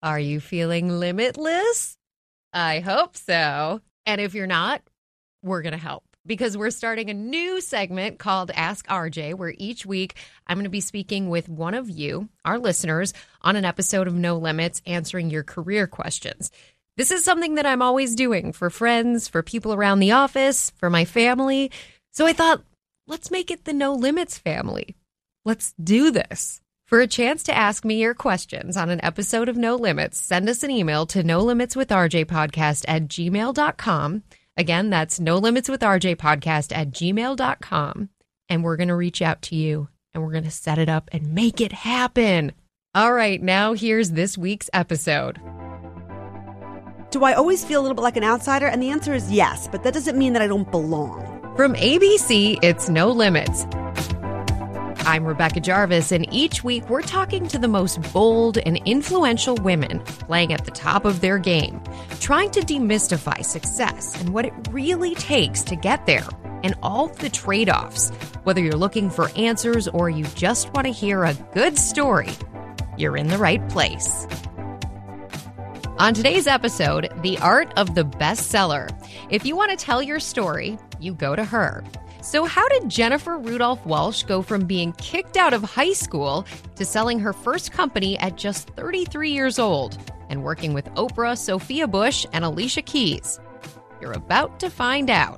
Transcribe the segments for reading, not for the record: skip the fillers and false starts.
Are you feeling limitless? I hope so. And if you're not, we're going to help because we're starting a new segment called Ask RJ, where each week I'm going to be speaking with one of you, our listeners, on an episode of No Limits, answering your career questions. This is something that I'm always doing for friends, for people around the office, for my family. So I thought, let's make it the No Limits family. Let's do this. For a chance to ask me your questions on an episode of No Limits, send us an email to nolimitswithrjpodcast@gmail.com. Again, that's nolimitswithrjpodcast@gmail.com. And we're going to reach out to you and we're going to set it up and make it happen. All right, now here's this week's episode. Do I always feel a little bit like an outsider? And the answer is yes, but that doesn't mean that I don't belong. From ABC, it's No Limits. I'm Rebecca Jarvis, and each week we're talking to the most bold and influential women playing at the top of their game, trying to demystify success and what it really takes to get there, and all the trade-offs. Whether you're looking for answers or you just want to hear a good story, you're in the right place. On today's episode, The Art of the Bestseller. If you want to tell your story, you go to her. So how did Jennifer Rudolph Walsh go from being kicked out of high school to selling her first company at just 33 years old and working with Oprah, Sophia Bush, and Alicia Keys? You're about to find out.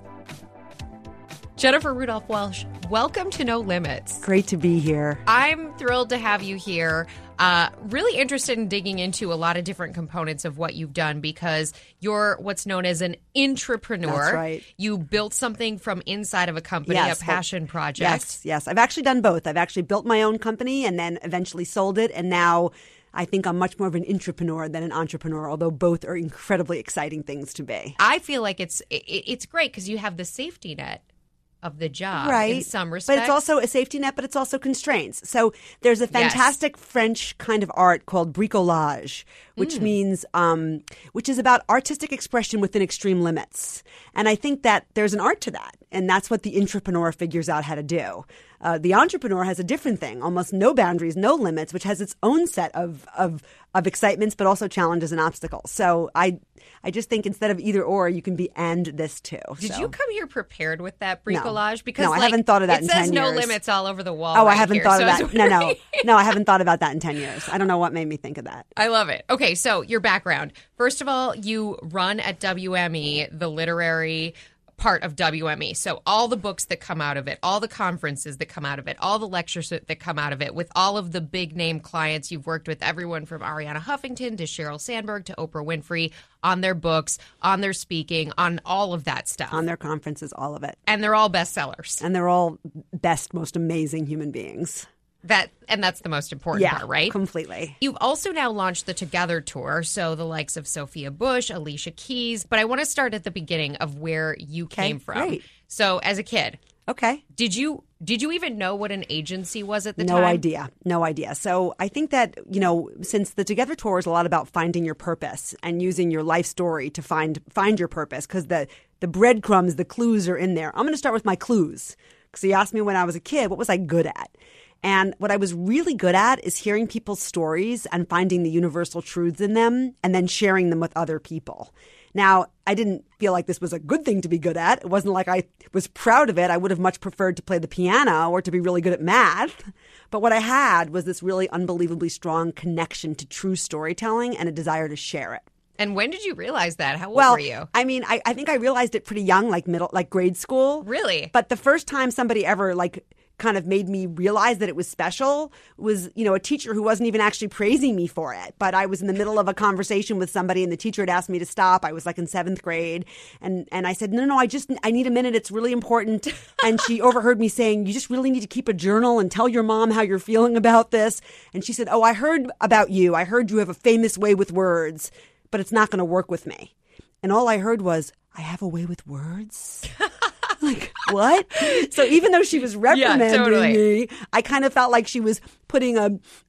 Jennifer Rudolph Walsh, welcome to No Limits. Great to be here. I'm thrilled to have you here. Really interested in digging into a lot of different components of what you've done because you're what's known as an intrapreneur. That's right. You built something from inside of a company, a passion project. Yes. I've actually done both. I've actually built my own company and then eventually sold it. And now I think I'm much more of an intrapreneur than an entrepreneur, although both are incredibly exciting things to be. I feel like it's great because you have the safety net of the job in some respects. But it's also a safety net, but it's also constraints. So there's a fantastic French kind of art called bricolage, which means, which is about artistic expression within extreme limits. And I think that there's an art to that. And that's what the intrapreneur figures out how to do. The entrepreneur has a different thing, almost no boundaries, no limits, which has its own set of excitements, but also challenges and obstacles. So I just think instead of either or, you can be and this too. Did you come here prepared with that bricolage? No. Because I haven't thought of that in 10 years. It says no limits all over the wall. Oh, I haven't thought of that. No, I haven't thought about that in 10 years. I don't know what made me think of that. I love it. Okay, so your background. First of all, you run at WME, the literary part of WME. So all the books that come out of it, all the conferences that come out of it, all the lectures that come out of it, with all of the big name clients you've worked with, everyone from Ariana Huffington to Sheryl Sandberg to Oprah Winfrey, on their books, on their speaking, on all of that stuff. On their conferences, all of it. And they're all bestsellers. And they're all best, most amazing human beings. That's the most important part, right? Completely. You've also now launched the Together Tour, so the likes of Sophia Bush, Alicia Keys. But I want to start at the beginning of where you came from. Great. So as a kid, did you even know what an agency was at the time? No idea. So I think that, since the Together Tour is a lot about finding your purpose and using your life story to find your purpose, because the breadcrumbs, the clues are in there. I'm going to start with my clues. Because you asked me when I was a kid, what was I good at? And what I was really good at is hearing people's stories and finding the universal truths in them and then sharing them with other people. Now, I didn't feel like this was a good thing to be good at. It wasn't like I was proud of it. I would have much preferred to play the piano or to be really good at math. But what I had was this really unbelievably strong connection to true storytelling and a desire to share it. And when did you realize that? How old were you? I mean, I think I realized it pretty young, like grade school. Really? But the first time somebody ever kind of made me realize that it was special was, a teacher who wasn't even actually praising me for it. But I was in the middle of a conversation with somebody and the teacher had asked me to stop. I was like in 7th grade. And I said, no, I need a minute. It's really important. And she overheard me saying, you just really need to keep a journal and tell your mom how you're feeling about this. And she said, I heard about you. I heard you have a famous way with words, but it's not going to work with me. And all I heard was, I have a way with words? Like, what? So even though she was reprimanding me, I kind of felt like she was putting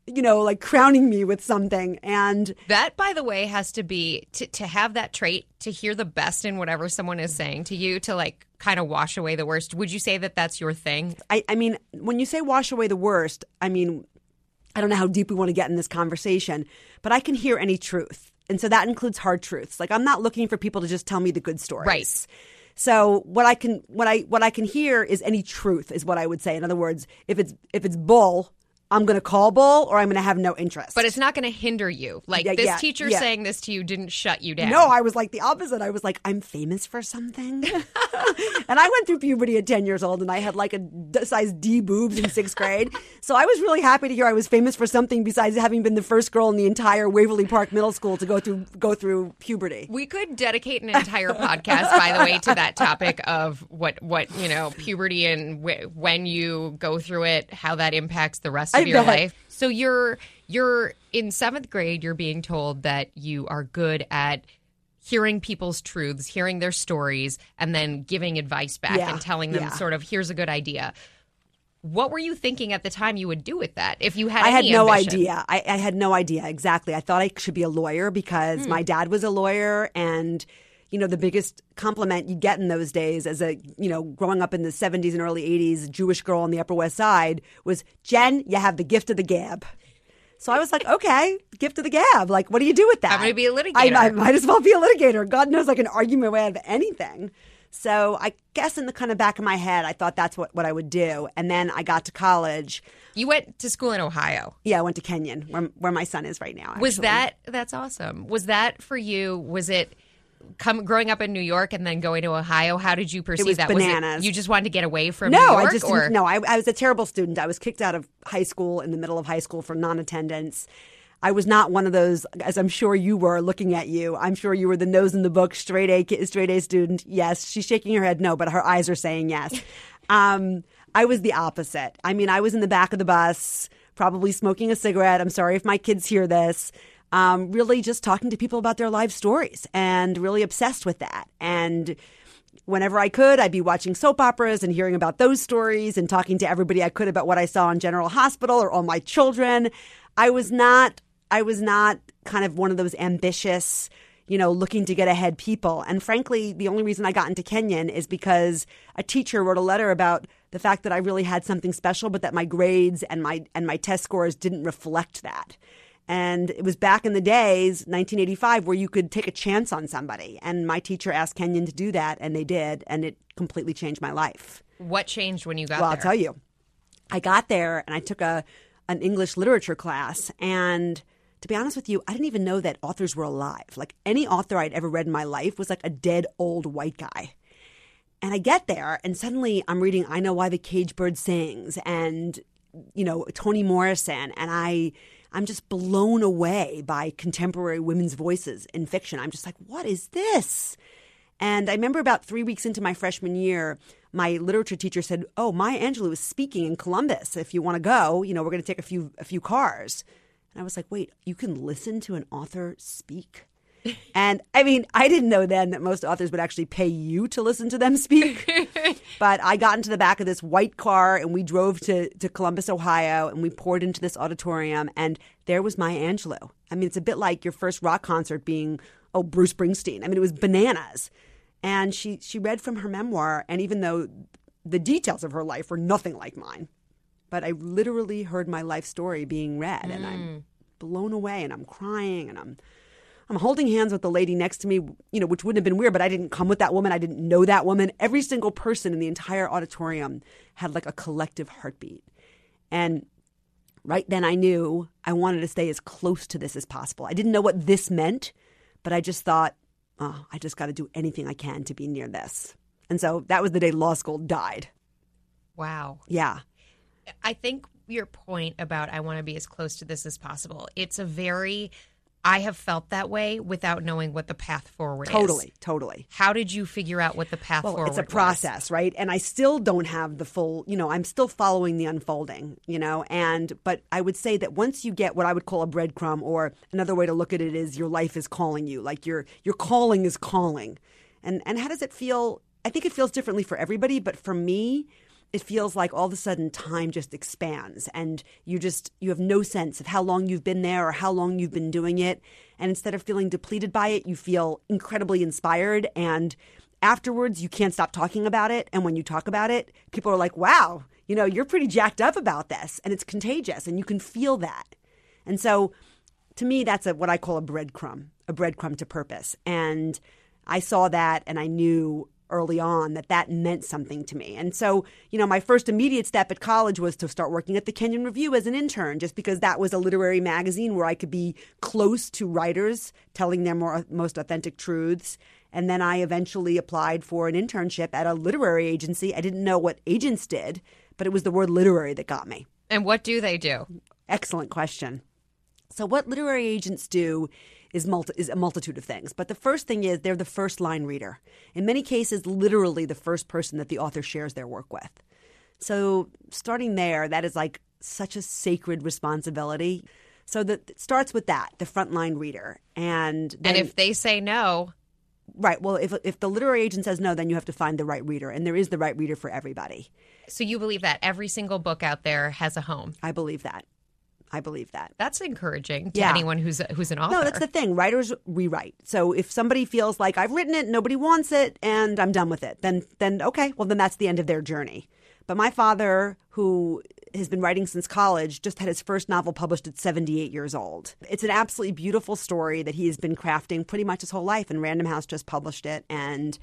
crowning me with something. And that, by the way, has to be, to have that trait, to hear the best in whatever someone is saying to you, to kind of wash away the worst. Would you say that that's your thing? I mean, when you say wash away the worst, I mean, I don't know how deep we want to get in this conversation, but I can hear any truth. And so that includes hard truths. Like I'm not looking for people to just tell me the good stories. Right. So what I can hear is any truth is what I would say. In other words, if it's bull, I'm going to call bull or I'm going to have no interest. But it's not going to hinder you. Like this teacher saying this to you didn't shut you down. No, I was like the opposite. I was like, I'm famous for something. And I went through puberty at 10 years old and I had like a size D boobs in 6th grade. So I was really happy to hear I was famous for something besides having been the first girl in the entire Waverly Park Middle School to go through puberty. We could dedicate an entire podcast, by the way, to that topic of what puberty and when you go through it, how that impacts the rest of your life. So you're in 7th grade, you're being told that you are good at hearing people's truths, hearing their stories, and then giving advice back and telling them sort of, here's a good idea. What were you thinking at the time you would do with that? If you had I had no ambition? idea. I had no idea. Exactly. I thought I should be a lawyer because my dad was a lawyer, and the biggest compliment you get in those days as a, growing up in the 70s and early 80s, Jewish girl on the Upper West Side was, Jen, you have the gift of the gab. So I was like, okay, gift of the gab. Like, what do you do with that? I'm going to be a litigator. I might as well be a litigator. God knows I can argue my way out of anything. So I guess in the kind of back of my head, I thought that's what I would do. And then I got to college. You went to school in Ohio. Yeah, I went to Kenyon, where my son is right now. Actually. Was that's awesome. Was that for you? Was it growing up in New York and then going to Ohio? How did you perceive that? Bananas. You just wanted to get away from New York? I was a terrible student. I was kicked out of high school in the middle of high school for non-attendance. I was not one of those, as I'm sure you were looking at you. I'm sure you were the nose in the book, straight A student. Yes, she's shaking her head no, but her eyes are saying yes. I was the opposite. I mean, I was in the back of the bus, probably smoking a cigarette. I'm sorry if my kids hear this. Really just talking to people about their life stories and really obsessed with that. And whenever I could, I'd be watching soap operas and hearing about those stories and talking to everybody I could about what I saw in General Hospital or all my children. I was not kind of one of those ambitious, looking to get ahead people. And frankly, the only reason I got into Kenyon is because a teacher wrote a letter about the fact that I really had something special, but that my grades and my test scores didn't reflect that. And it was back in the days, 1985, where you could take a chance on somebody. And my teacher asked Kenyon to do that, and they did. And it completely changed my life. What changed when you got there? Well, I'll tell you. I got there, and I took an English literature class. And to be honest with you, I didn't even know that authors were alive. Like, any author I'd ever read in my life was like a dead old white guy. And I get there, and suddenly I'm reading I Know Why the Caged Bird Sings and, Toni Morrison. And I'm just blown away by contemporary women's voices in fiction. I'm just like, what is this? And I remember about 3 weeks into my freshman year, my literature teacher said, oh, Maya Angelou is speaking in Columbus. If you want to go, we're going to take a few cars. And I was like, wait, you can listen to an author speak? And I mean, I didn't know then that most authors would actually pay you to listen to them speak. But I got into the back of this white car and we drove to Columbus, Ohio, and we poured into this auditorium. And there was Maya Angelou. I mean, it's a bit like your first rock concert being, Bruce Springsteen. I mean, it was bananas. And she read from her memoir. And even though the details of her life were nothing like mine, but I literally heard my life story being read. And I'm blown away and I'm crying and I'm holding hands with the lady next to me, which wouldn't have been weird, but I didn't come with that woman. I didn't know that woman. Every single person in the entire auditorium had like a collective heartbeat. And right then I knew I wanted to stay as close to this as possible. I didn't know what this meant, but I just thought, I just got to do anything I can to be near this. And so that was the day law school died. Wow. Yeah. I think your point about I want to be as close to this as possible, it's a very... I have felt that way without knowing what the path forward is. Totally. How did you figure out what the path forward was? It's a process, right? And I still don't have the full, I'm still following the unfolding, but I would say that once you get what I would call a breadcrumb, or another way to look at it is your life is calling you, like your calling is calling. And how does it feel? I think it feels differently for everybody, but for me, it feels like all of a sudden time just expands and you have no sense of how long you've been there or how long you've been doing it. And instead of feeling depleted by it, you feel incredibly inspired. And afterwards, you can't stop talking about it. And when you talk about it, people are like, wow, you're pretty jacked up about this. And it's contagious and you can feel that. And so to me, that's what I call a breadcrumb to purpose. And I saw that and I knew early on that meant something to me. And so, my first immediate step at college was to start working at the Kenyon Review as an intern, just because that was a literary magazine where I could be close to writers telling their most authentic truths. And then I eventually applied for an internship at a literary agency. I didn't know what agents did, but it was the word literary that got me. And what do they do? Excellent question. So what literary agents do is a multitude of things. But the first thing is they're the first line reader. In many cases, literally the first person that the author shares their work with. So starting there, that is like such a sacred responsibility. So that it starts with that, the frontline reader. And if they say no. Right. Well, if the literary agent says no, then you have to find the right reader. And there is the right reader for everybody. So you believe that every single book out there has a home? I believe that. That's encouraging to anyone who's an author. No, that's the thing. Writers rewrite. So if somebody feels like I've written it, nobody wants it, and I'm done with it, then okay, well then that's the end of their journey. But my father, who has been writing since college, just had his first novel published at 78 years old. It's an absolutely beautiful story that he has been crafting pretty much his whole life, and Random House just published it. And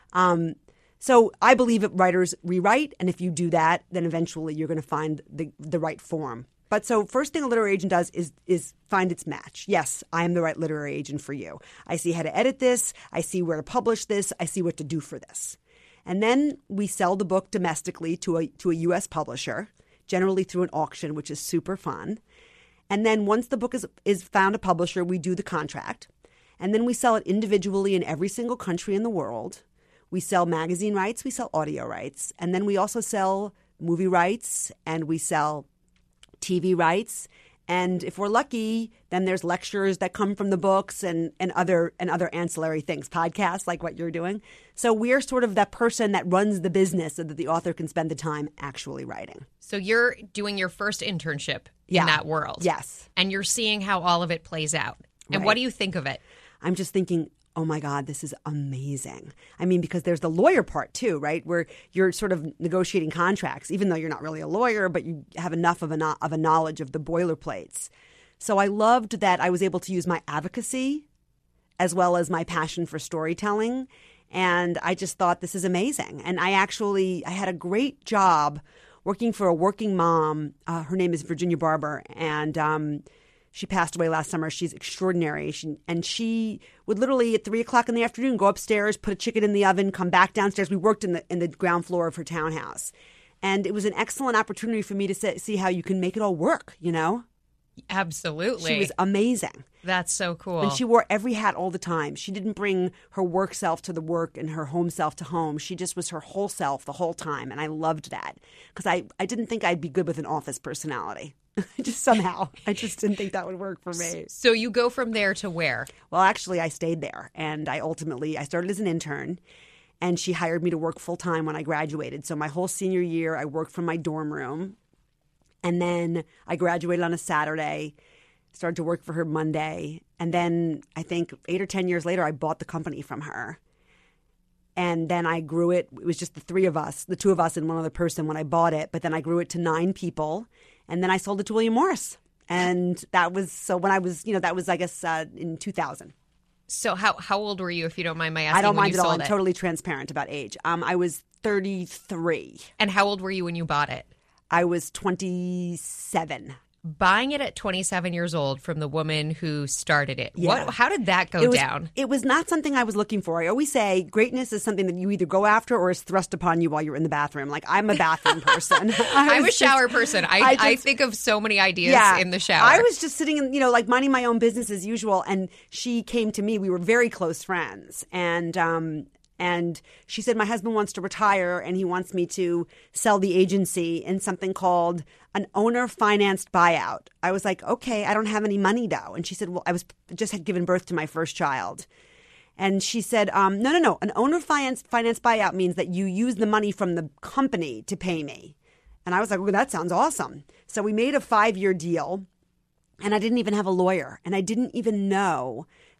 so I believe that writers rewrite, and if you do that, then eventually you're going to find the right form. But so first thing a literary agent does is find its match. Yes, I am the right literary agent for you. I see how to edit this. I see where to publish this. I see what to do for this. And then we sell the book domestically to a U.S. publisher, generally through an auction, which is super fun. And then once the book is found a publisher, we do the contract. And then we sell it individually in every single country in the world. We sell magazine rights. We sell audio rights. And then we also sell movie rights, and we sell TV rights, and if we're lucky, then there's lectures that come from the books and other ancillary things, podcasts like what you're doing. So we're sort of that person that runs the business so that the author can spend the time actually writing. So you're doing your first internship in that world. Yes. And you're seeing how all of it plays out. And what do you think of it? I'm just thinking, oh my God, this is amazing. I mean, because there's the lawyer part too, right? Where you're sort of negotiating contracts, even though you're not really a lawyer, but you have enough of a knowledge of the boilerplates. So I loved that I was able to use my advocacy as well as my passion for storytelling. And I just thought, this is amazing. And I had a great job working for a working mom. Her name is Virginia Barber. And she passed away last summer. She's extraordinary. She would literally at 3:00 in the afternoon go upstairs, put a chicken in the oven, come back downstairs. We worked in the ground floor of her townhouse. And it was an excellent opportunity for me to see how you can make it all work, Absolutely. She was amazing. That's so cool. And she wore every hat all the time. She didn't bring her work self to the work and her home self to home. She just was her whole self the whole time. And I loved that because I didn't think I'd be good with an office personality. Just somehow. I just didn't think that would work for me. So you go from there to where? Well, actually, I stayed there. And I started as an intern. And she hired me to work full time when I graduated. So my whole senior year, I worked from my dorm room. And then I graduated on a Saturday, started to work for her Monday. And then I think 8 or 10 years later, I bought the company from her. And then I grew it. It was just the three of us, the two of us and one other person when I bought it. But then I grew it to 9 people. And then I sold it to William Morris. And that was, so when I was, that was, I guess, in 2000. So how old were you, if you don't mind my asking? I don't when mind you at all. sold I'm it? totally transparent about age. I was 33. And how old were you when you bought it? I was 27. Buying it at 27 years old from the woman who started it. Yeah. How did that go down? It was not something I was looking for. I always say greatness is something that you either go after or is thrust upon you while you're in the bathroom. Like, I'm a bathroom person. I'm a shower person. I think of so many ideas in the shower. I was just sitting in, like minding my own business as usual. And she came to me. We were very close friends. And she said, my husband wants to retire and he wants me to sell the agency in something called an owner-financed buyout. I was like, okay, I don't have any money though. And she said, well, just had given birth to my first child. And she said, no. An owner-financed buyout means that you use the money from the company to pay me. And I was like, well, that sounds awesome. So we made a 5-year deal. And I didn't even have a lawyer. And I didn't even know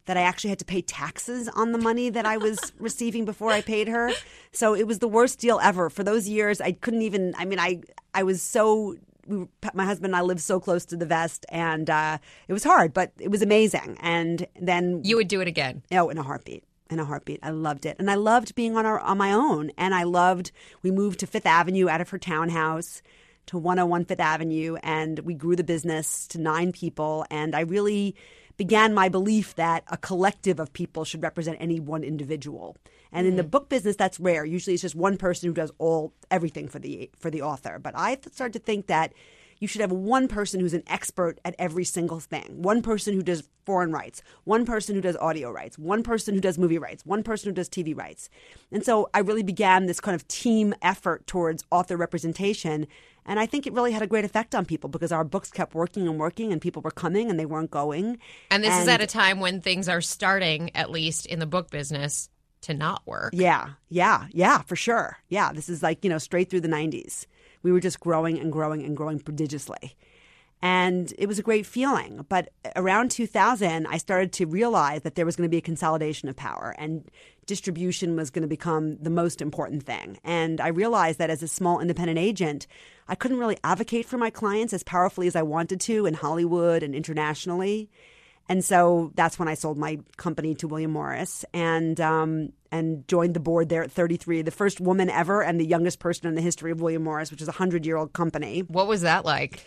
that I actually had to pay taxes on the money that I was receiving before I paid her. So it was the worst deal ever. For those years, I couldn't even, I was so, my husband and I lived so close to the vest, and it was hard, but it was amazing. And then You would do it again? Oh, in a heartbeat. In a heartbeat. I loved it. And I loved being on my own. And we moved to Fifth Avenue out of her townhouse to 101 Fifth Avenue, and we grew the business to 9 people. And I really began my belief that a collective of people should represent any one individual. And in the book business, that's rare. Usually it's just one person who does everything for the author. But I started to think that you should have one person who's an expert at every single thing. One person who does foreign rights, one person who does audio rights, one person who does movie rights, one person who does TV rights. And so I really began this kind of team effort towards author representation. And I think it really had a great effect on people because our books kept working and working, and people were coming and they weren't going. And this is at a time when things are starting, at least in the book business, to not work. Yeah, for sure. Yeah, this is like, straight through the 90s. We were just growing and growing and growing prodigiously. And it was a great feeling. But around 2000, I started to realize that there was going to be a consolidation of power, and distribution was going to become the most important thing. And I realized that as a small independent agent, I couldn't really advocate for my clients as powerfully as I wanted to in Hollywood and internationally. And so that's when I sold my company to William Morris and joined the board there at 33, the first woman ever and the youngest person in the history of William Morris, which is a 100-year-old company. What was that like?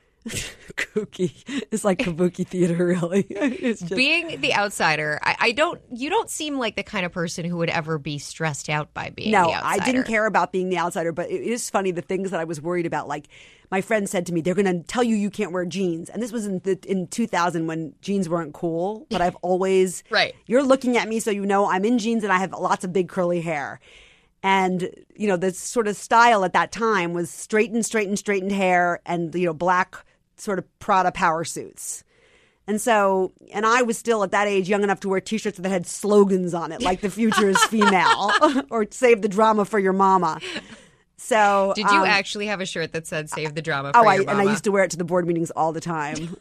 Kooky. It's like kabuki theater, really. It's just... Being the outsider, you don't seem like the kind of person who would ever be stressed out by being the outsider. No, I didn't care about being the outsider, but it is funny, the things that I was worried about, like my friend said to me, they're going to tell you can't wear jeans. And this was in 2000 when jeans weren't cool, but I've always, right. You're looking at me so you know I'm in jeans and I have lots of big curly hair. And, the sort of style at that time was straightened hair and, black sort of Prada power suits. And I was still at that age young enough to wear T-shirts that had slogans on it, like "The future is female" or "Save the drama for your mama." So, did you actually have a shirt that said "Save the drama for your mama"? And I used to wear it to the board meetings all the time.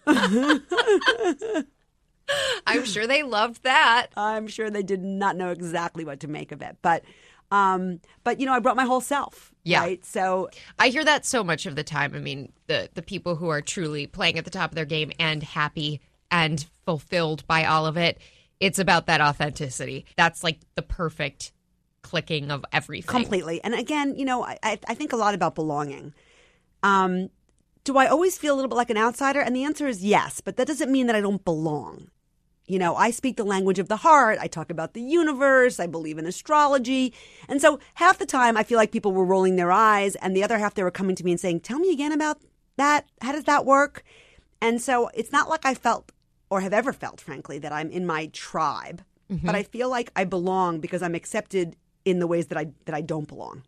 I'm sure they loved that. I'm sure they did not know exactly what to make of it, but I brought my whole self. Yeah. Right. So I hear that so much of the time. I mean, the people who are truly playing at the top of their game and happy and fulfilled by all of it, it's about that authenticity. That's like the perfect clicking of everything. Completely. And again, I think a lot about belonging. Do I always feel a little bit like an outsider? And the answer is yes, but that doesn't mean that I don't belong. I speak the language of the heart. I talk about the universe. I believe in astrology. And so half the time I feel like people were rolling their eyes, and the other half they were coming to me and saying, tell me again about that. How does that work? And so it's not like I felt or have ever felt, frankly, that I'm in my tribe. Mm-hmm. But I feel like I belong because I'm accepted in the ways that I don't belong.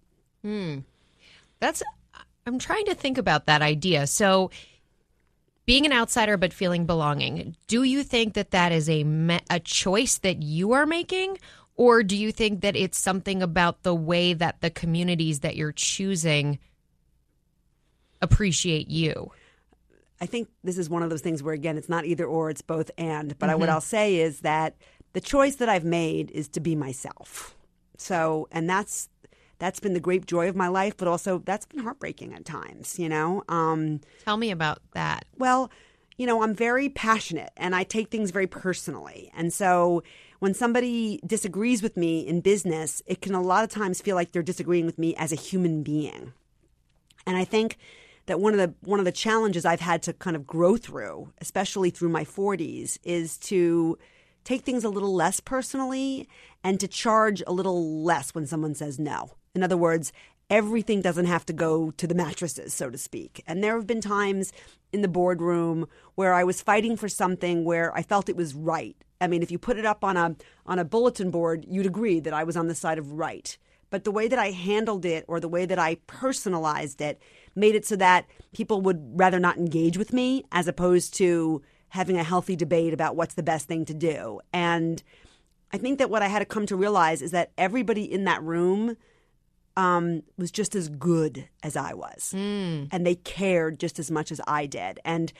I'm trying to think about that idea. So being an outsider but feeling belonging, do you think that is a choice that you are making? Or do you think that it's something about the way that the communities that you're choosing appreciate you? I think this is one of those things where, again, it's not either or, it's both and. But what I'll say is that the choice that I've made is to be myself. So, and that's been the great joy of my life, but also that's been heartbreaking at times, Tell me about that. Well, I'm very passionate and I take things very personally. And so when somebody disagrees with me in business, it can a lot of times feel like they're disagreeing with me as a human being. And I think that one of the challenges I've had to kind of grow through, especially through my 40s, is to take things a little less personally and to charge a little less when someone says no. In other words, everything doesn't have to go to the mattresses, so to speak. And there have been times in the boardroom where I was fighting for something where I felt it was right. I mean, if you put it up on a bulletin board, you'd agree that I was on the side of right. But the way that I handled it or the way that I personalized it made it so that people would rather not engage with me as opposed to having a healthy debate about what's the best thing to do. And I think that what I had to come to realize is that everybody in that room was just as good as I was. And they cared just as much as I did. And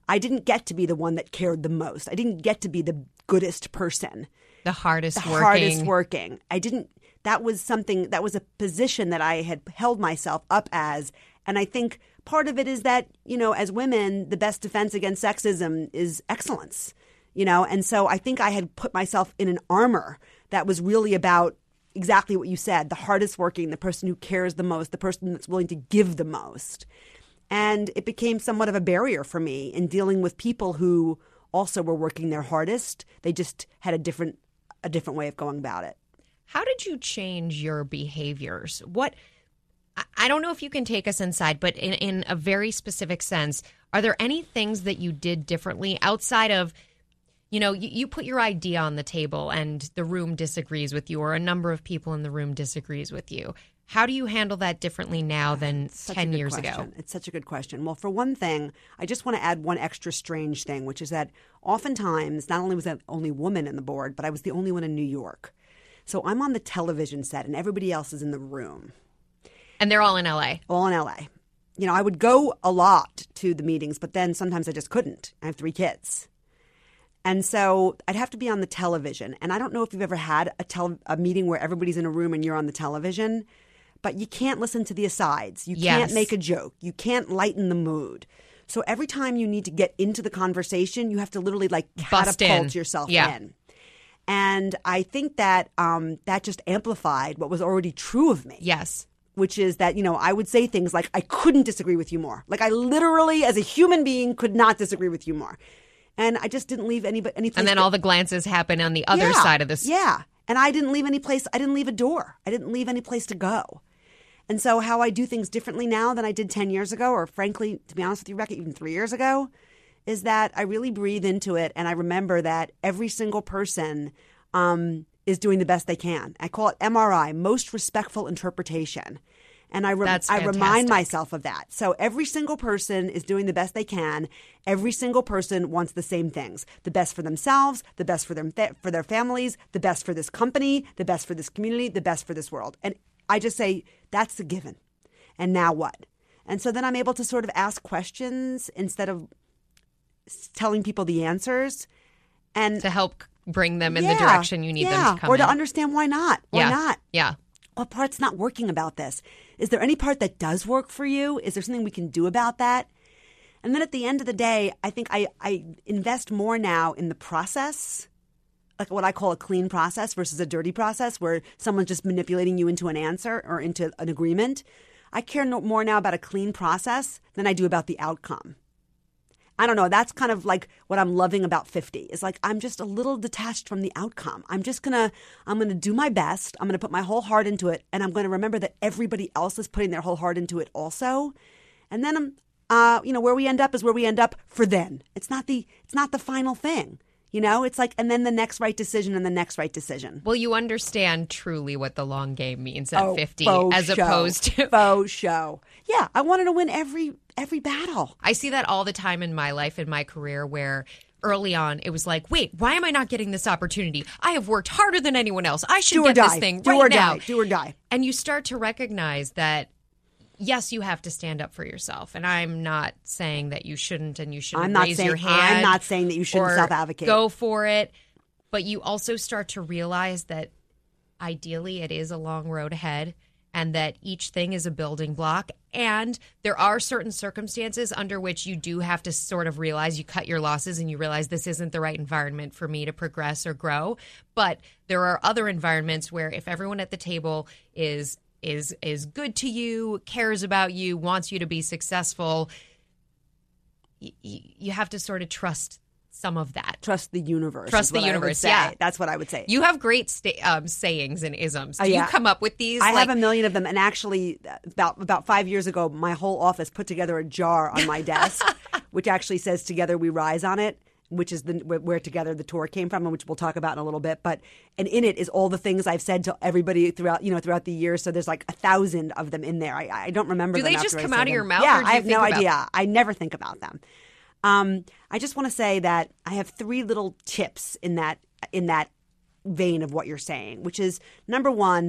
I didn't get to be the one that cared the most. I didn't get to be the goodest person. The hardest working. I didn't, that was a position that I had held myself up as. And I think part of it is that, as women, the best defense against sexism is excellence, And so I think I had put myself in an armor that was really about exactly what you said, the hardest working, the person who cares the most, the person that's willing to give the most. And it became somewhat of a barrier for me in dealing with people who also were working their hardest. They just had a different way of going about it. How did you change your behaviors? I don't know if you can take us inside, but in a very specific sense, are there any things that you did differently outside of, you put your idea on the table and the room disagrees with you, or a number of people in the room disagrees with you? How do you handle that differently now than 10 years ago? It's such a good question. Well, for one thing, I just want to add one extra strange thing, which is that oftentimes, not only was I the only woman in the board, but I was the only one in New York. So I'm on the television set and everybody else is in the room. And they're all in LA. All in LA. I would go a lot to the meetings, but then sometimes I just couldn't. I have 3 kids. And so I'd have to be on the television. And I don't know if you've ever had a meeting where everybody's in a room and you're on the television, but you can't listen to the asides. You can't make a joke. You can't lighten the mood. So every time you need to get into the conversation, you have to literally catapult yourself in. And I think that that just amplified what was already true of me. Yes. Which is that, I would say things like, I couldn't disagree with you more. Like I literally, as a human being, could not disagree with you more. And I just didn't leave any place. And then all the glances happen on the other side of this. Yeah. And I didn't leave any place. I didn't leave a door. I didn't leave any place to go. And so how I do things differently now than I did 10 years ago, or frankly, to be honest with you, Rebecca, even 3 years ago, is that I really breathe into it. And I remember that every single person is doing the best they can. I call it MRI, most respectful interpretation. And I remind myself of that. So every single person is doing the best they can. Every single person wants the same things: the best for themselves, the best for their families, the best for this company, the best for this community, the best for this world. And I just say, that's the given. And now what? And so then I'm able to sort of ask questions instead of telling people the answers. And to help bring them in the direction you need them to come or in. to understand why not. Why not? Yeah. What part's not working about this? Is there any part that does work for you? Is there something we can do about that? And then at the end of the day, I think I invest more now in the process, like what I call a clean process versus a dirty process where someone's just manipulating you into an answer or into an agreement. I care more now about a clean process than I do about the outcome. I don't know. That's kind of like what I'm loving about 50 is like I'm just a little detached from the outcome. I'm going to do my best. I'm going to put my whole heart into it. And I'm going to remember that everybody else is putting their whole heart into it also. And then, where we end up is where we end up for then. It's not the final thing. It's like, and then the next right decision and the next right decision. Well, you understand truly what the long game means at 50 as show. Opposed to faux show. Yeah, I wanted to win every battle. I see that all the time in my life, in my career, where early on it was like, wait, why am I not getting this opportunity? I have worked harder than anyone else. I should get this thing right now. Do or die. And you start to recognize that, yes, you have to stand up for yourself. And I'm not saying that you shouldn't and you shouldn't raise your hand. I'm not saying that you shouldn't self-advocate. Go for it. But you also start to realize that ideally it is a long road ahead and that each thing is a building block. And there are certain circumstances under which you do have to sort of realize you cut your losses and you realize this isn't the right environment for me to progress or grow. But there are other environments where if everyone at the table is good to you, cares about you, wants you to be successful, you have to sort of trust some of that. Trust the universe. Trust the universe, yeah. That's what I would say. You have great sayings and isms. Do you come up with these? I have a million of them. And actually, about 5 years ago, my whole office put together a jar on my desk, which actually says, "Together we rise" on it, which is where Together the tour came from, and which we'll talk about in a little bit. And in it is all the things I've said to everybody throughout the years. So there's like 1,000 of them in there. I don't remember. Do them they just come out of your mouth? Yeah, or do you I have think no about idea. I never think about them. I just want to say that I have 3 little tips in that vein of what you're saying, which is number one,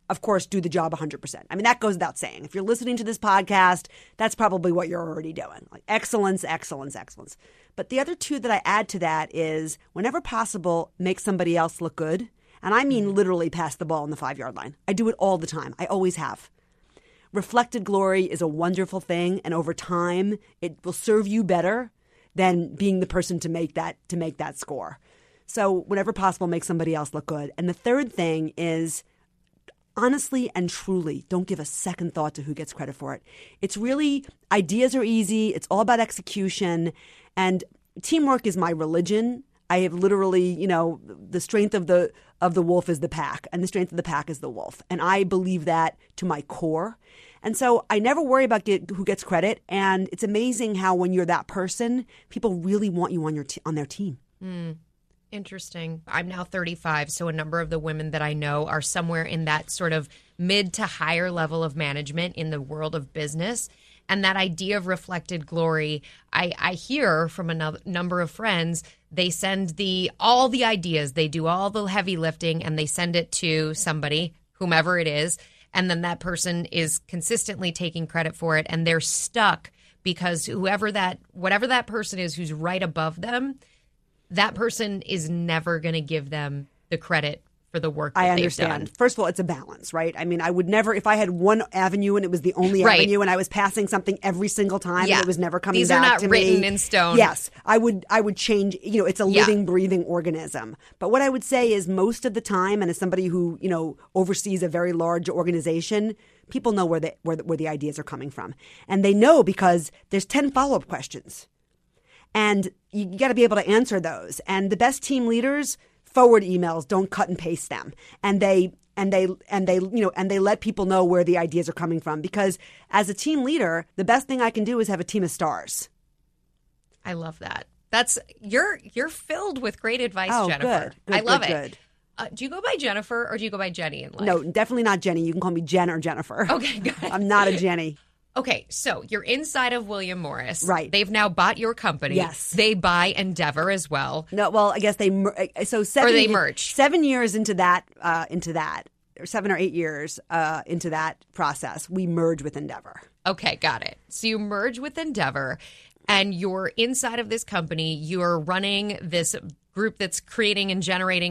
of course, do the job 100%. I mean, that goes without saying. If you're listening to this podcast, that's probably what you're already doing. Like excellence, excellence, excellence. But the other two that I add to that is whenever possible, make somebody else look good. And I mean literally pass the ball on the 5-yard line. I do it all the time. I always have. Reflected glory is a wonderful thing. And over time, it will serve you better than being the person to make that score. So whenever possible, make somebody else look good. And the third thing is honestly and truly, don't give a second thought to who gets credit for it. It's really, ideas are easy. It's all about execution. And teamwork is my religion. I have literally, the strength of the wolf is the pack, and the strength of the pack is the wolf. And I believe that to my core. And so I never worry about who gets credit. And it's amazing how when you're that person, people really want you on their team. Interesting. I'm now 35, so a number of the women that I know are somewhere in that sort of mid to higher level of management in the world of business. And that idea of reflected glory, I hear from a number of friends, they send all the ideas, they do all the heavy lifting, and they send it to somebody, whomever it is, and then that person is consistently taking credit for it, and they're stuck because whatever that person is who's right above them, that person is never going to give them the credit for the work that I they've understand. done. First of all, it's a balance, right? I mean, I would never, if I had one avenue and it was the only avenue and I was passing something every single time and it was never coming back to me. These are not written in stone. Yes. I would change, it's a living, breathing organism. But what I would say is most of the time, and as somebody who, oversees a very large organization, people know where the ideas are coming from. And they know because there's 10 follow-up questions. And you got to be able to answer those. And the best team leaders forward emails, don't cut and paste them. And they let people know where the ideas are coming from. Because as a team leader, the best thing I can do is have a team of stars. I love that. You're filled with great advice, Jennifer. Good. I love it. Do you go by Jennifer or do you go by Jenny in life? No, definitely not Jenny. You can call me Jen or Jennifer. Okay, good. I'm not a Jenny. Okay, so you're inside of William Morris. Right. They've now bought your company. Yes. They buy Endeavor as well. No, well, I guess they merge. 7 years into that, or 7 or 8 years into that process, we merge with Endeavor. Okay, got it. So you merge with Endeavor, and you're inside of this company. You're running this group that's generating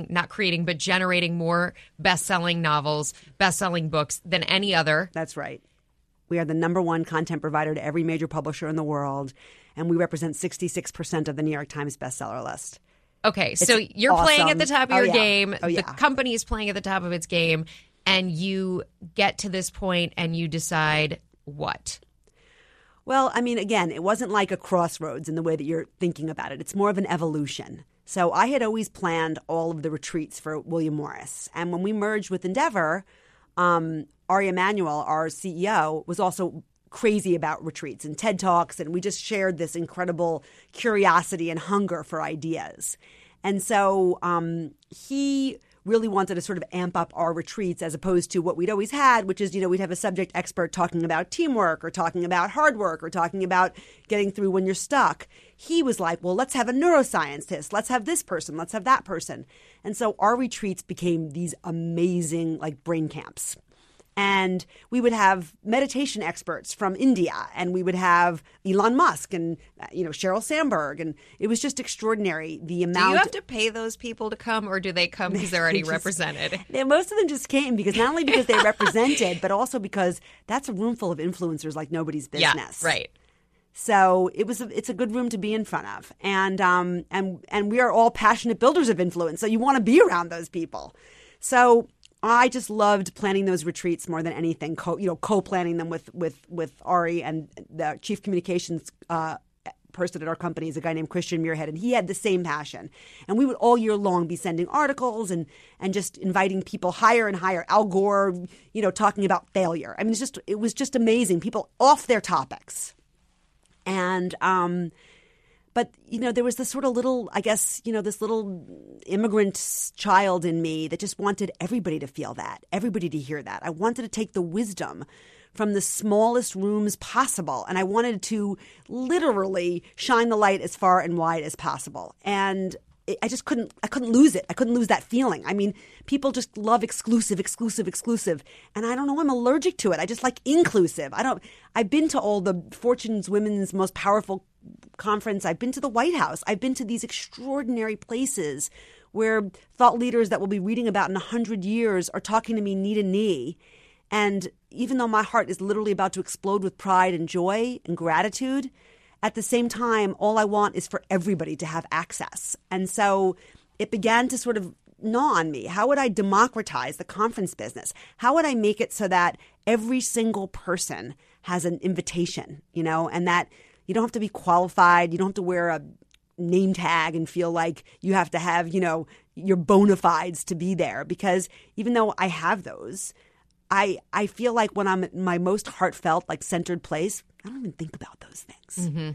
more best-selling novels, best-selling books than any other. That's right. We are the number one content provider to every major publisher in the world, and we represent 66% of the New York Times bestseller list. Okay, so you're playing at the top of your game. The company is playing at the top of its game, and you get to this point and you decide what? Well, I mean, again, it wasn't like a crossroads in the way that you're thinking about it. It's more of an evolution. So I had always planned all of the retreats for William Morris. And when we merged with Endeavor, Ari Emanuel, our CEO, was also crazy about retreats and TED Talks, and we just shared this incredible curiosity and hunger for ideas. And so he really wanted to sort of amp up our retreats as opposed to what we'd always had, which is, we'd have a subject expert talking about teamwork or talking about hard work or talking about getting through when you're stuck. He was like, well, let's have a neuroscientist. Let's have this person. Let's have that person. And so our retreats became these amazing brain camps. And we would have meditation experts from India, and we would have Elon Musk and, Sheryl Sandberg. And it was just extraordinary. The amount. Do you have to pay those people to come, or do they come because they're already represented? Most of them just came not only because they're represented, but also because that's a room full of influencers like nobody's business. Yeah, right. So it's a good room to be in front of. And we are all passionate builders of influence. So you want to be around those people. So I just loved planning those retreats more than anything. Co-planning them with Ari, and the chief communications person at our company is a guy named Christian Muirhead, and he had the same passion. And we would all year long be sending articles and just inviting people higher and higher. Al Gore, talking about failure. I mean, it was just amazing. People off their topics, and but, there was this sort of little, I guess, this little immigrant child in me that just wanted everybody to feel that, everybody to hear that. I wanted to take the wisdom from the smallest rooms possible, and I wanted to literally shine the light as far and wide as possible. And I couldn't lose it. I couldn't lose that feeling. I mean, people just love exclusive. And I don't know, I'm allergic to it. I just like inclusive. I've been to all the Fortune's Women's Most Powerful Conference. I've been to the White House. I've been to these extraordinary places where thought leaders that we'll be reading about in 100 years are talking to me knee to knee. And even though my heart is literally about to explode with pride and joy and gratitude, at the same time, all I want is for everybody to have access. And so it began to sort of gnaw on me. How would I democratize the conference business? How would I make it so that every single person has an invitation, and that you don't have to be qualified. You don't have to wear a name tag and feel like you have to have, your bona fides to be there. Because even though I have those, I feel like when I'm in my most heartfelt, like centered place, I don't even think about those things. Mm-hmm.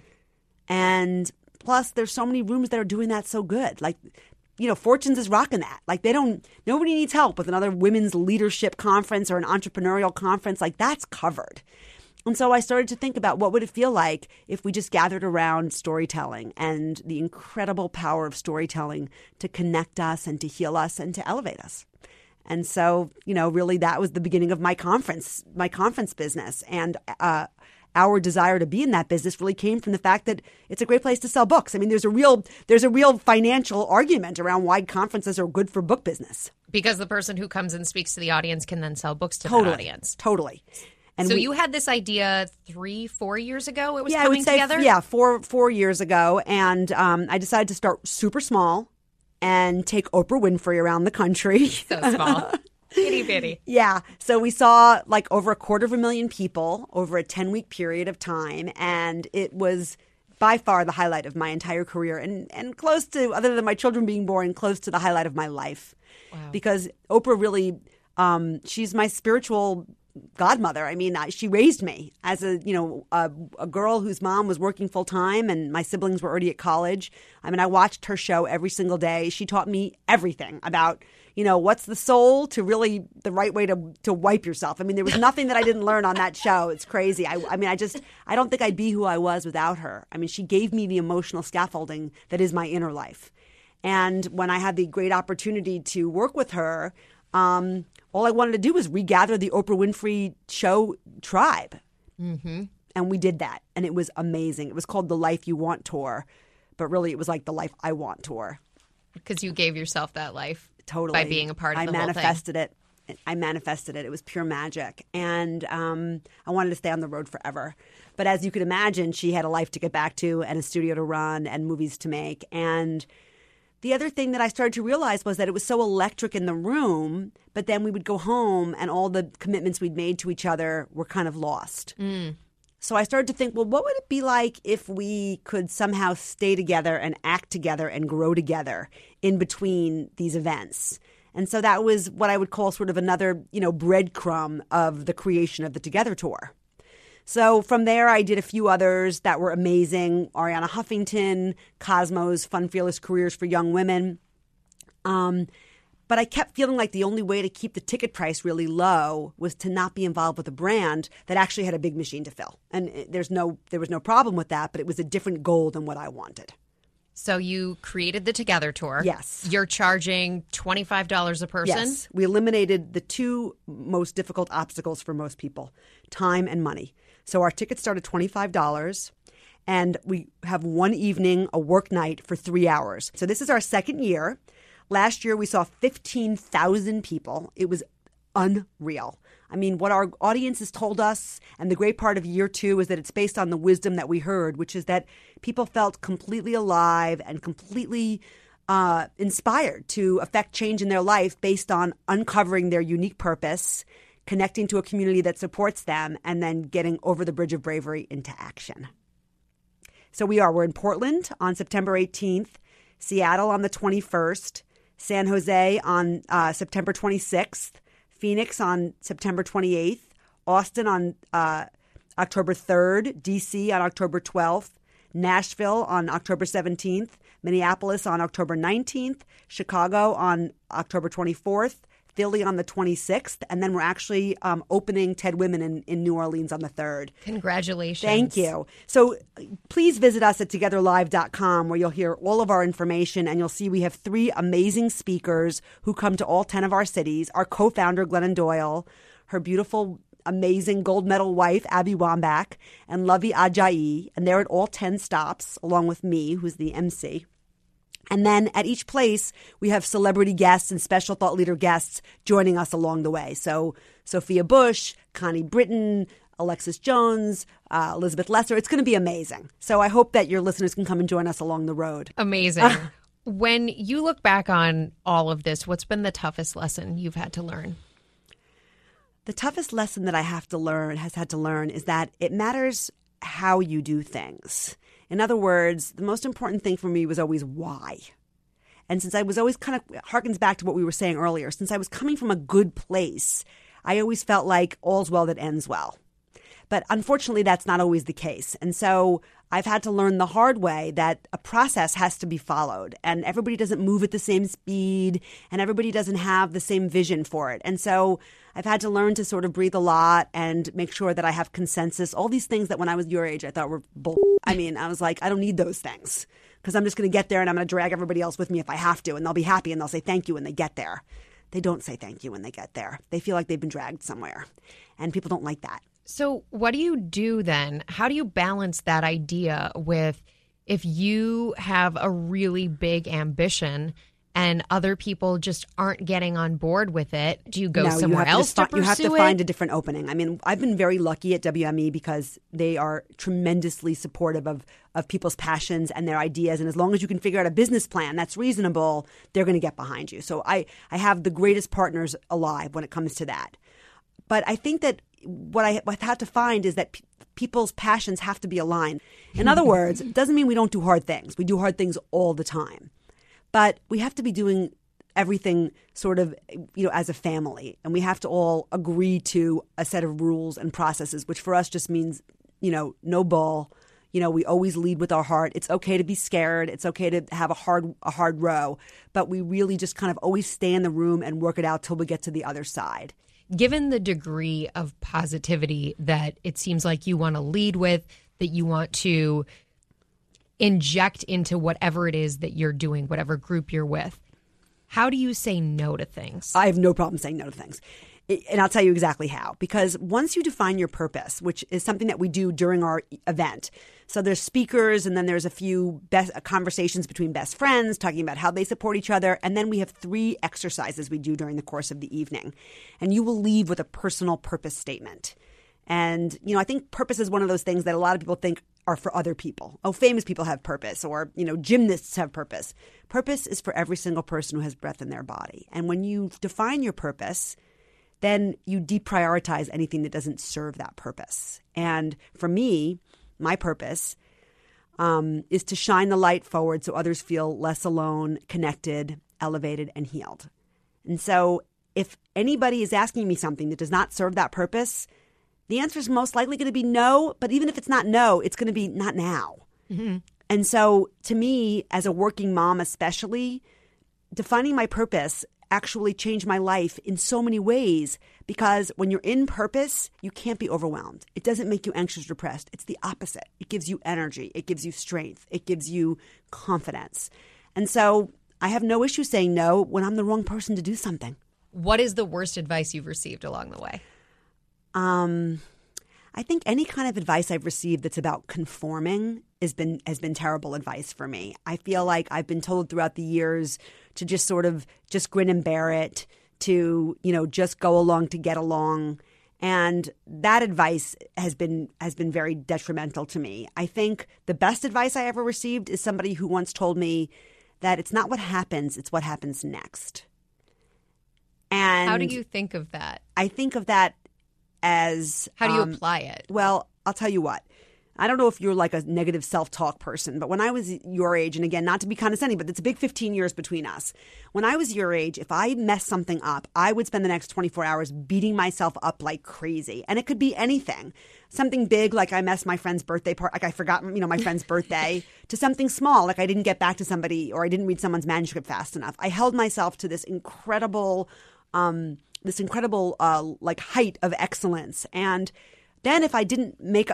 And plus, there's so many rooms that are doing that so good. Like, Fortune's is rocking that. Like, nobody needs help with another women's leadership conference or an entrepreneurial conference. Like, that's covered. And so I started to think about what would it feel like if we just gathered around storytelling and the incredible power of storytelling to connect us and to heal us and to elevate us. And so, really that was the beginning of my conference business. And our desire to be in that business really came from the fact that it's a great place to sell books. I mean, there's a real financial argument around why conferences are good for book business. Because the person who comes and speaks to the audience can then sell books to that audience. Totally. And so you had this idea 3-4 years ago? It was coming together? Yeah, 4 years ago. And I decided to start super small and take Oprah Winfrey around the country. So small. Itty bitty. Yeah. So we saw like over 250,000 people over a 10-week period of time. And it was by far the highlight of my entire career and close to, other than my children being born, close to the highlight of my life. Wow. Because Oprah really, she's my spiritual godmother. I mean, she raised me as a girl whose mom was working full time and my siblings were already at college. I mean, I watched her show every single day. She taught me everything about, what's the soul to really the right way to wipe yourself. I mean, there was nothing that I didn't learn on that show. It's crazy. I don't think I'd be who I was without her. I mean, she gave me the emotional scaffolding that is my inner life. And when I had the great opportunity to work with her, all I wanted to do was regather the Oprah Winfrey Show tribe. Mm-hmm. And we did that. And it was amazing. It was called the Life You Want Tour. But really, it was like the Life I Want Tour. Because you gave yourself that life. Totally. By being a part of the whole thing. I manifested it. It was pure magic. And I wanted to stay on the road forever. But as you could imagine, she had a life to get back to and a studio to run and movies to make. And the other thing that I started to realize was that it was so electric in the room, but then we would go home and all the commitments we'd made to each other were kind of lost. Mm. So I started to think, well, what would it be like if we could somehow stay together and act together and grow together in between these events? And so that was what I would call sort of another, breadcrumb of the creation of the Together Tour. So from there, I did a few others that were amazing. Arianna Huffington, Cosmos, Fun Fearless Careers for Young Women. But I kept feeling like the only way to keep the ticket price really low was to not be involved with a brand that actually had a big machine to fill. And there was no problem with that, but it was a different goal than what I wanted. So you created the Together Tour. Yes. You're charging $25 a person? Yes. We eliminated the two most difficult obstacles for most people, time and money. So our tickets start at $25, and we have one evening, a work night for 3 hours. So this is our second year. Last year, we saw 15,000 people. It was unreal. I mean, what our audiences told us, and the great part of year two, is that it's based on the wisdom that we heard, which is that people felt completely alive and completely inspired to affect change in their life based on uncovering their unique purpose, connecting to a community that supports them, and then getting over the bridge of bravery into action. So we're in Portland on September 18th, Seattle on the 21st, San Jose on September 26th, Phoenix on September 28th, Austin on October 3rd, DC on October 12th, Nashville on October 17th, Minneapolis on October 19th, Chicago on October 24th, Philly on the 26th, and then we're actually opening Ted Women in New Orleans on the 3rd. Congratulations. Thank you. So please visit us at togetherlive.com where you'll hear all of our information, and you'll see we have 3 amazing speakers who come to all 10 of our cities. Our co-founder, Glennon Doyle, her beautiful, amazing gold medal wife, Abby Wambach, and Lovey Ajayi, and they're at all 10 stops, along with me, who's the MC. And then at each place, we have celebrity guests and special thought leader guests joining us along the way. So Sophia Bush, Connie Britton, Alexis Jones, Elizabeth Lesser. It's going to be amazing. So I hope that your listeners can come and join us along the road. Amazing. When you look back on all of this, what's been the toughest lesson you've had to learn? The toughest lesson that I had to learn is that it matters how you do things. In other words, the most important thing for me was always why. And since I was always kind of harkens back to what we were saying earlier, since I was coming from a good place, I always felt like all's well that ends well. But unfortunately, that's not always the case. And so I've had to learn the hard way that a process has to be followed, and everybody doesn't move at the same speed, and everybody doesn't have the same vision for it. And so I've had to learn to sort of breathe a lot and make sure that I have consensus. All these things that when I was your age I thought were bull. I mean, I was like, I don't need those things because I'm just going to get there and I'm going to drag everybody else with me if I have to, and they'll be happy and they'll say thank you when they get there. They don't say thank you when they get there. They feel like they've been dragged somewhere, and people don't like that. So what do you do then? How do you balance that idea with if you have a really big ambition and other people just aren't getting on board with it? Do you go somewhere else to pursue it? You have to find a different opening. I mean, I've been very lucky at WME because they are tremendously supportive of people's passions and their ideas. And as long as you can figure out a business plan that's reasonable, they're going to get behind you. So I have the greatest partners alive when it comes to that. But I think that what I've had to find is that people's passions have to be aligned. In other words, it doesn't mean we don't do hard things. We do hard things all the time. But we have to be doing everything sort of, as a family. And we have to all agree to a set of rules and processes, which for us just means, no bull. We always lead with our heart. It's okay to be scared. It's okay to have a hard row. But we really just kind of always stay in the room and work it out till we get to the other side. Given the degree of positivity that it seems like you want to lead with, that you want to inject into whatever it is that you're doing, whatever group you're with, how do you say no to things? I have no problem saying no to things. And I'll tell you exactly how. Because once you define your purpose, which is something that we do during our event, so there's speakers and then there's a few conversations between best friends talking about how they support each other. And then we have 3 exercises we do during the course of the evening. And you will leave with a personal purpose statement. And, I think purpose is one of those things that a lot of people think are for other people. Oh, famous people have purpose, or, gymnasts have purpose. Purpose is for every single person who has breath in their body. And when you define your purpose, then you deprioritize anything that doesn't serve that purpose. And for me, my purpose is to shine the light forward so others feel less alone, connected, elevated, and healed. And so if anybody is asking me something that does not serve that purpose, the answer is most likely going to be no. But even if it's not no, it's going to be not now. Mm-hmm. And so to me, as a working mom especially, defining my purpose actually changed my life in so many ways, because when you're in purpose, you can't be overwhelmed. It doesn't make you anxious or depressed. It's the opposite. It gives you energy. It gives you strength. It gives you confidence. And so I have no issue saying no when I'm the wrong person to do something. What is the worst advice you've received along the way? I think any kind of advice I've received that's about conforming has been terrible advice for me. I feel like I've been told throughout the years to just grin and bear it, to, just go along to get along. And that advice has been very detrimental to me. I think the best advice I ever received is somebody who once told me that it's not what happens, it's what happens next. And how do you think of that? I think of that as... How do you apply it? Well, I'll tell you what. I don't know if you're like a negative self-talk person, but when I was your age, and again, not to be condescending, but it's a big 15 years between us. When I was your age, if I messed something up, I would spend the next 24 hours beating myself up like crazy. And it could be anything. Something big, like I messed my friend's birthday party, like I forgot, my friend's birthday, to something small, like I didn't get back to somebody or I didn't read someone's manuscript fast enough. I held myself to this incredible this incredible like height of excellence. And then if I didn't make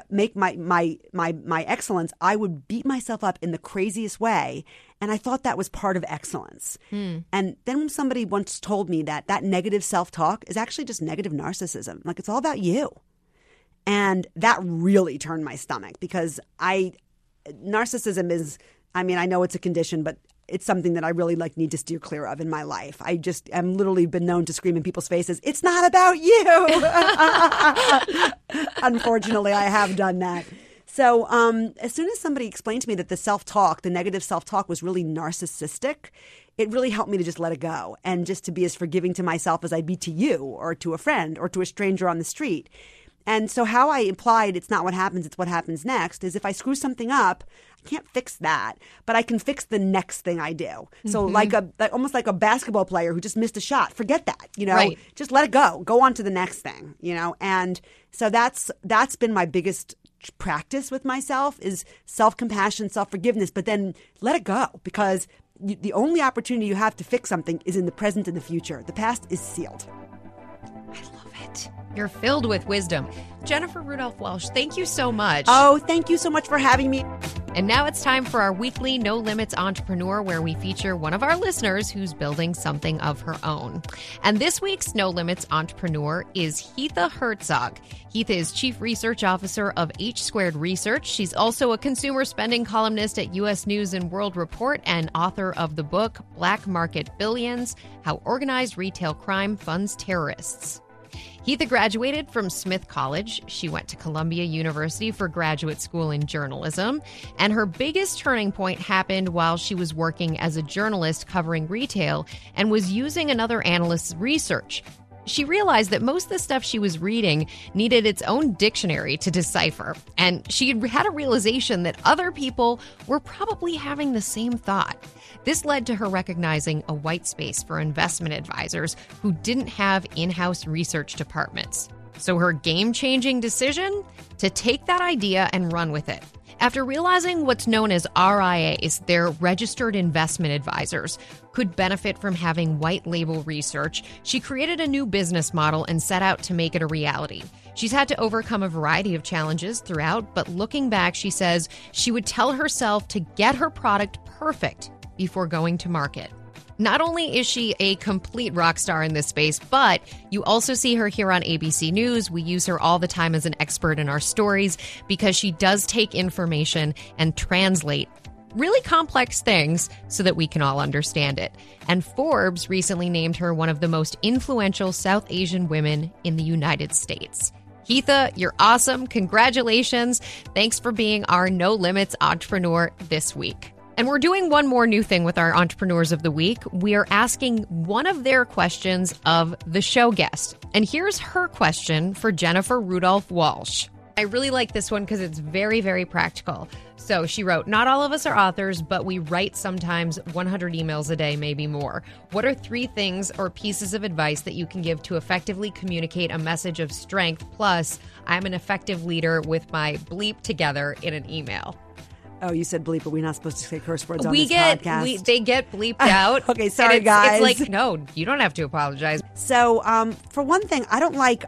my excellence, I would beat myself up in the craziest way. And I thought that was part of excellence. And then somebody once told me that negative self-talk is actually just negative narcissism. Like, it's all about you. And that really turned my stomach, because narcissism is, I mean, I know it's a condition, but it's something that I really need to steer clear of in my life. I'm literally been known to scream in people's faces, "It's not about you." Unfortunately, I have done that. So as soon as somebody explained to me that the negative self-talk was really narcissistic, it really helped me to just let it go and just to be as forgiving to myself as I'd be to you or to a friend or to a stranger on the street. And so how I implied it's not what happens, it's what happens next is if I screw something up, I can't fix that, but I can fix the next thing I do. So almost like a basketball player who just missed a shot. Forget that, Right. Just let it go. Go on to the next thing, And so that's been my biggest practice with myself is self-compassion, self-forgiveness, but then let it go, because the only opportunity you have to fix something is in the present and the future. The past is sealed. I love it. You're filled with wisdom. Jennifer Rudolph Welsh, thank you so much. Oh, thank you so much for having me. And now it's time for our weekly No Limits Entrepreneur, where we feature one of our listeners who's building something of her own. And this week's No Limits Entrepreneur is Heatha Herzog. Heatha is Chief Research Officer of H Squared Research. She's also a consumer spending columnist at U.S. News and World Report and author of the book Black Market Billions: How Organized Retail Crime Funds Terrorists. Heatha graduated from Smith College. She went to Columbia University for graduate school in journalism. And her biggest turning point happened while she was working as a journalist covering retail and was using another analyst's research. She realized that most of the stuff she was reading needed its own dictionary to decipher. And she had a realization that other people were probably having the same thought. This led to her recognizing a white space for investment advisors who didn't have in-house research departments. So her game-changing decision? To take that idea and run with it. After realizing what's known as RIAs, their registered investment advisors, could benefit from having white label research, she created a new business model and set out to make it a reality. She's had to overcome a variety of challenges throughout, but looking back, she says she would tell herself to get her product perfect before going to market. Not only is she a complete rock star in this space, but you also see her here on ABC News. We use her all the time as an expert in our stories because she does take information and translate really complex things so that we can all understand it. And Forbes recently named her one of the most influential South Asian women in the United States. Heatha, you're awesome. Congratulations. Thanks for being our No Limits Entrepreneur this week. And we're doing one more new thing with our Entrepreneurs of the Week. We are asking one of their questions of the show guest. And here's her question for Jennifer Rudolph Walsh. I really like this one because it's very, very practical. So she wrote, not all of us are authors, but we write sometimes 100 emails a day, maybe more. What are 3 things or pieces of advice that you can give to effectively communicate a message of strength? Plus, I'm an effective leader with my bleep together in an email. Oh, you said bleep, but we're not supposed to say curse words on this podcast. They get bleeped out. Okay, sorry, guys. It's like, no, you don't have to apologize. So, for one thing, I don't like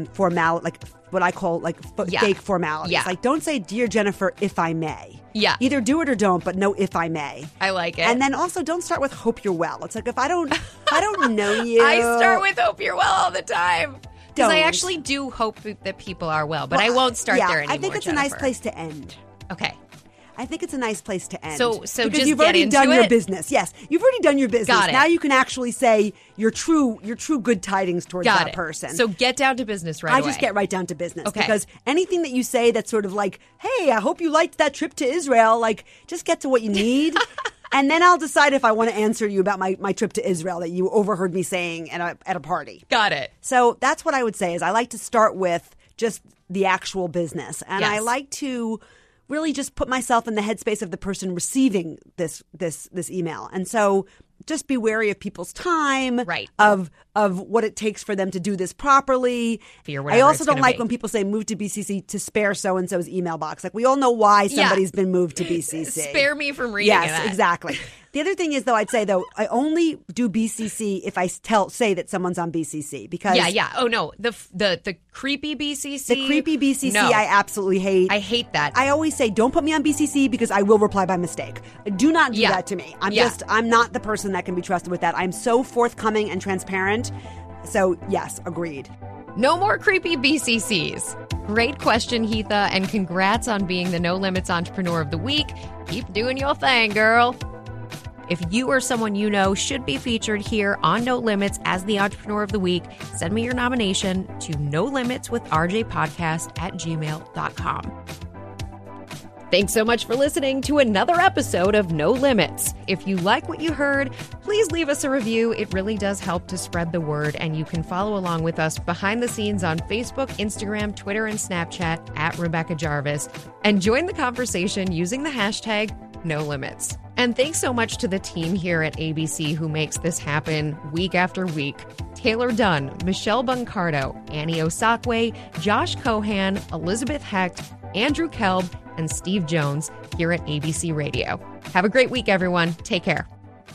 what I call fake formalities. Yeah. Like, don't say, "Dear Jennifer, if I may." Yeah. Either do it or don't, but no, if I may. I like it. And then also, don't start with "Hope you're well." It's like if I don't know you. I start with "Hope you're well" all the time. Because I Don't. actually do hope that people are well, but I won't start there anymore. I think it's Jennifer. a nice place to end. Okay. I think it's a nice place to end. So because just you've get already into done your it? business. Yes, you've already done your business. Got it. Now you can actually say your true good tidings towards Got that it. person. So get down to business right I away. just get right down to business. Okay. Because anything that you say that's sort of like, "Hey, I hope you liked that trip to Israel," like, just get to what you need. And then I'll decide if I want to answer you about my trip to Israel that you overheard me saying at a party. Got it. So that's what I would say is I like to start with just the actual business. And Yes. I like to really just put myself in the headspace of the person receiving this email. And so just be wary of people's time, Right. of of what it takes for them to do this properly. I also don't like when people say move to BCC to spare so-and-so's email box. Like, we all know why somebody's been moved to BCC. Spare me from reading that. Yes, exactly. The other thing is, though, I'd say, though, I only do BCC if I say that someone's on BCC because Oh no, the creepy BCC. The creepy BCC, no. I absolutely hate. I hate that. I always say, don't put me on BCC because I will reply by mistake. Do not do that to me. I'm not the person that can be trusted with that. I'm so forthcoming and transparent. So yes, agreed. No more creepy BCCs. Great question, Heatha, and congrats on being the No Limits Entrepreneur of the Week. Keep doing your thing, girl. If you or someone you know should be featured here on No Limits as the Entrepreneur of the Week, send me your nomination to nolimitswithrjpodcast@gmail.com. Thanks so much for listening to another episode of No Limits. If you like what you heard, please leave us a review. It really does help to spread the word, and you can follow along with us behind the scenes on Facebook, Instagram, Twitter, and Snapchat at Rebecca Jarvis, and join the conversation using the hashtag No Limits. And thanks so much to the team here at ABC who makes this happen week after week. Taylor Dunn, Michelle Buncardo, Annie Osakwe, Josh Cohan, Elizabeth Hecht, Andrew Kelb, and Steve Jones here at ABC Radio. Have a great week, everyone. Take care.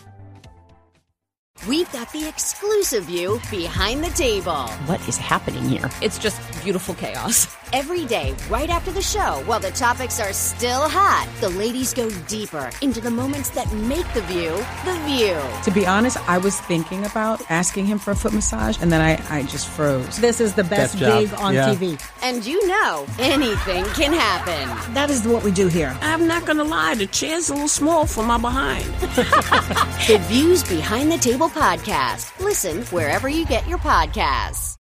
We've got the exclusive view behind the table. What is happening here? It's just beautiful chaos. Every day, right after the show, while the topics are still hot, the ladies go deeper into the moments that make The View, The View. To be honest, I was thinking about asking him for a foot massage, and then I just froze. This is the best gig on TV. And you know, anything can happen. That is what we do here. I'm not going to lie, the chair's a little small for my behind. The Views Behind the Table podcast. Listen wherever you get your podcasts.